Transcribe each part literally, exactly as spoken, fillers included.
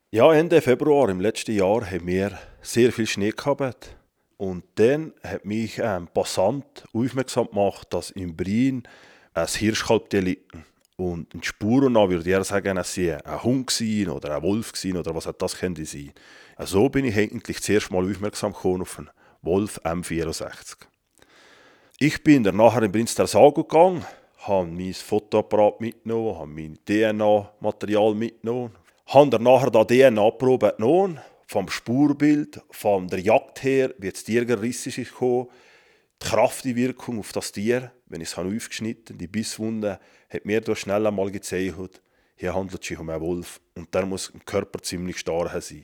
Ja, Ende Februar im letzten Jahr haben wir sehr viel Schnee gehabt. Und dann hat mich ein Passant aufmerksam gemacht, dass im Brin ein Hirschkalb liegt. Und in Spuren nach würde er sagen, es sei ein Hund gewesen oder ein Wolf gewesen oder was auch das könnte sein. So bin ich eigentlich zuerst mal aufmerksam geworden auf einen Wolf M vierundsechzig. Ich bin dann nachher in Brinz der Sago gegangen, habe mein Fotoapparat mitgenommen, habe mein D N A-Material mitgenommen, habe dann nachher da D N A-Probe genommen, vom Spurbild, von der Jagd her, wie das Tier gerissen ist gekommen, die Kraftwirkung auf das Tier, wenn ich es aufgeschnitten habe, die Bisswunde, hat mir da schnell einmal gezeigt, hier handelt es sich um einen Wolf und der muss im Körper ziemlich stark sein.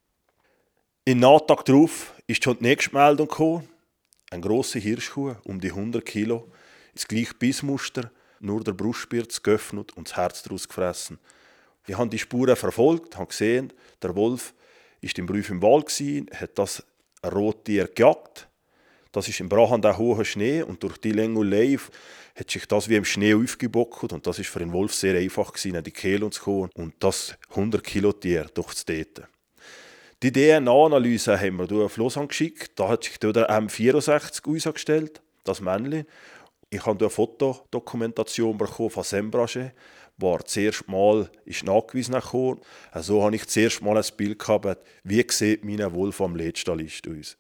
Im Nachtag darauf ist schon die nächste Meldung gekommen. Ein grosser Hirschkuh, um die hundert Kilo, das gleiche Bissmuster, nur der Brustspitz geöffnet und das Herz daraus gefressen. Ich habe die Spuren verfolgt, habe gesehen, der Wolf war im Brüf im Wald, hat das Rottier gejagt. Das ist im Brachand auch hoher Schnee und durch die Länge und Leif hat sich das wie im Schnee aufgebockt und das ist für den Wolf sehr einfach gewesen, in die Kehle zu kommen und das hundert Kilo Tier durchzutäten. Die D N A-Analyse haben wir durch Flosan geschickt. Da hat sich der M vierundsechzig herausgestellt, das Männchen. Ich habe eine Fotodokumentation bekommen von Sembrage, wo er das erste Mal ist nachgewiesen kam. Also habe ich das erste Mal ein Bild gehabt, wie sieht mein Wolf am letzten List aus.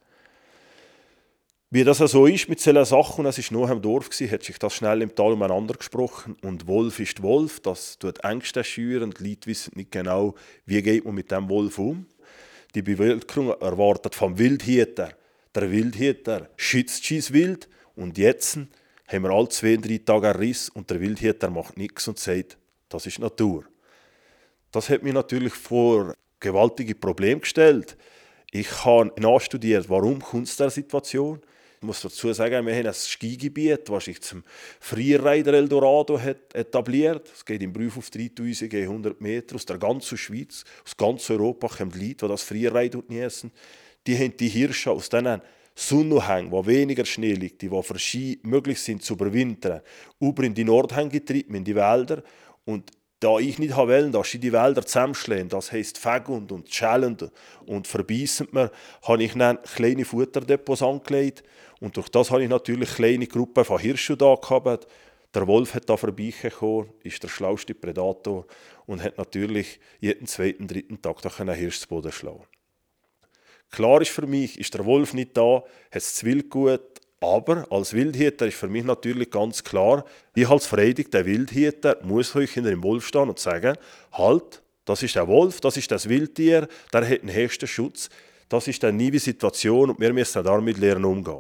Wie das so ist mit solchen Sachen, und es war noch im Dorf, hat sich das schnell im Tal umeinander gesprochen. Und Wolf ist Wolf, das tut Ängste schüren. Die Leute wissen nicht genau, wie geht man mit dem Wolf um. Die Bevölkerung erwartet vom Wildhüter. Der Wildhüter schützt sein Wild. Und jetzt haben wir alle zwei, drei Tage einen Riss und der Wildhüter macht nichts und sagt, das ist Natur. Das hat mich natürlich vor gewaltige Probleme gestellt. Ich habe nachstudiert, warum kommt es dieser Situation. Ich muss dazu sagen, wir haben ein Skigebiet, das sich zum Freerider Eldorado hat etabliert. Es geht im Brüf auf dreitausendeinhundert Meter aus der ganzen Schweiz, aus ganz Europa kommen die Leute, die das Freeride genießen. Die haben die Hirsche aus diesen Sonnenhängen, wo weniger Schnee liegt, die für Ski möglich sind zu überwintern, über in die Nordhänge getrieben, in die Wälder. Und da ich nicht wollte, dass sie die Wälder zusammenschlägen, das heisst fegen und schälen und verbeissen mir, habe ich dann kleine Futterdepots angelegt. Und durch das habe ich natürlich kleine Gruppen von Hirschen da gehabt. Der Wolf hat da vorbeigekommen, ist der schlauste Predator und hat natürlich jeden zweiten, dritten Tag da einen Hirsch zu Boden schlagen. Klar ist für mich, ist der Wolf nicht da, hat es zu Wild gut, aber als Wildhüter ist für mich natürlich ganz klar, ich als Freidig, der Wildhüter, muss euch hinter dem Wolf stehen und sagen, halt, das ist der Wolf, das ist das Wildtier, der hat den höchsten Schutz, das ist eine neue Situation und wir müssen damit lernen umgehen.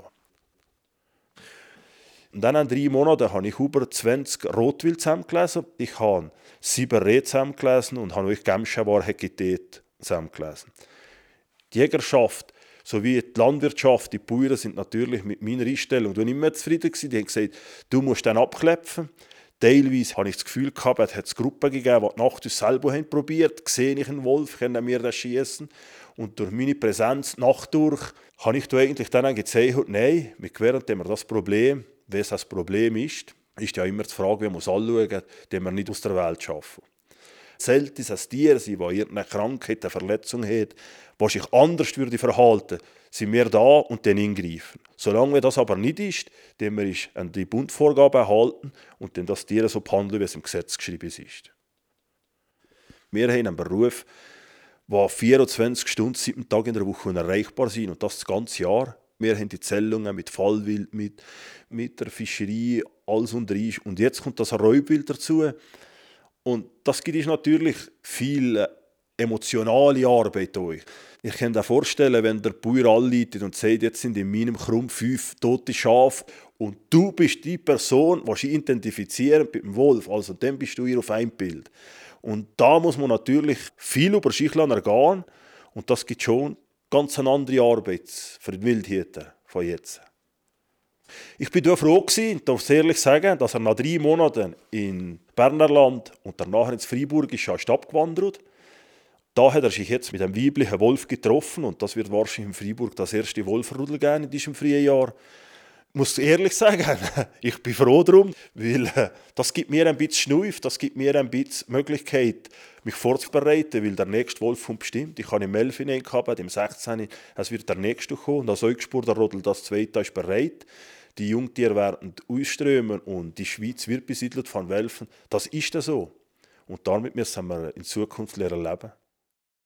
Und dann in drei Monaten habe ich über zwanzig Rotwild zusammengelesen, ich habe sieben Rehe zusammengelesen und habe euch Gemschenwahrheit zusammengelesen. Die Jägerschaft sowie die Landwirtschaft, die Bauern sind natürlich mit meiner Einstellung nicht mehr zufrieden gewesen. Die haben gesagt, du musst den abklepfen. Teilweise habe ich das Gefühl gehabt, es hat Gruppen gegeben, die die Nacht selber haben probiert. Sehe ich einen Wolf, können wir den schießen. Und durch meine Präsenz Nacht durch habe ich da eigentlich dann gezeigt, nein, wir gewähren wir das Problem, wie es das Problem ist, ist ja immer die Frage, wie man es anschauen, die wir nicht aus der Welt schaffen. Sollte es ein Tier sein, das irgendeine Krankheit, eine Verletzung hat, das sich anders würde verhalten, sind wir da und dann eingreifen. Solange das aber nicht ist, dann wir an die Bundvorgaben halten und dann das Tier so behandeln, wie es im Gesetz geschrieben ist. Wir haben einen Beruf, der vierundzwanzig Stunden, sieben Tage in der Woche erreichbar sind und das das ganze Jahr. Wir haben die Zählungen mit Fallwild, mit, mit der Fischerei, alles unter uns. Und jetzt kommt das Räuberwild dazu. Und das gibt uns natürlich viel emotionale Arbeit euch. Ich kann mir vorstellen, wenn der Bauer anleitet und sagt, jetzt sind in meinem Krumm fünf tote Schafe und du bist die Person, die sie identifizieren mit dem Wolf, also dann bist du hier auf ein Bild. Und da muss man natürlich viel über sich ergehen und das gibt schon ganz eine andere Arbeit für die Wildhüter von jetzt. Ich bin froh gewesen, darf ich ehrlich sagen, dass er nach drei Monaten in Bernerland und danach ins Freiburgische ist abgewandert. Da hat er sich jetzt mit einem weiblichen Wolf getroffen und das wird wahrscheinlich in Freiburg das erste Wolfrudel geben in diesem frühen Jahr. muss ehrlich sagen, ich bin froh darum, weil äh, das gibt mir ein bisschen Schnuif, das gibt mir ein bisschen Möglichkeit, mich vorzubereiten, weil der nächste Wolf kommt bestimmt. Ich habe im elf gehabt, im sechzehn es wird der nächste kommen. Und als Eugspur der Rodel, das zweite ist bereit. Die Jungtiere werden ausströmen und die Schweiz wird besiedelt von Wölfen. Das ist so. Und damit müssen wir in Zukunft lernen leben.